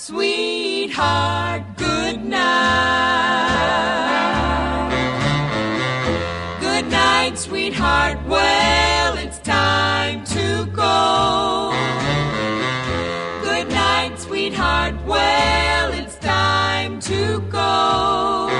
Sweetheart, good night. Good night, sweetheart, well, it's time to go. Good night, sweetheart, well, it's time to go.